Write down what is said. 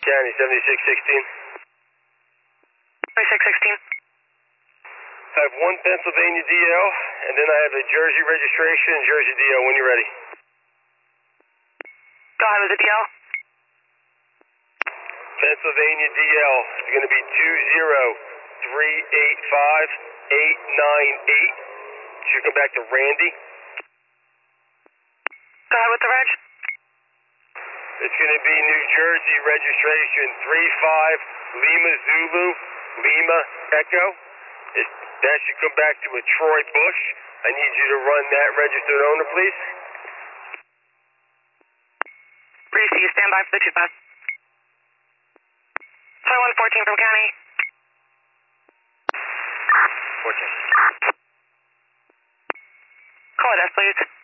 County, 7616. 7616. I have one Pennsylvania DL, and then I have a Jersey registration and Jersey DL when you're ready. Go ahead with the DL. Pennsylvania DL is going to be 20385-898. Should come back to Randy. Go ahead with the reg. It's going to be New Jersey registration 35 Lima Zulu Lima Echo. That should come back to a Troy Bush. I need you to run that registered owner, please. Reese, you stand by for the 25. 2114 from County. 14. Call it S, please.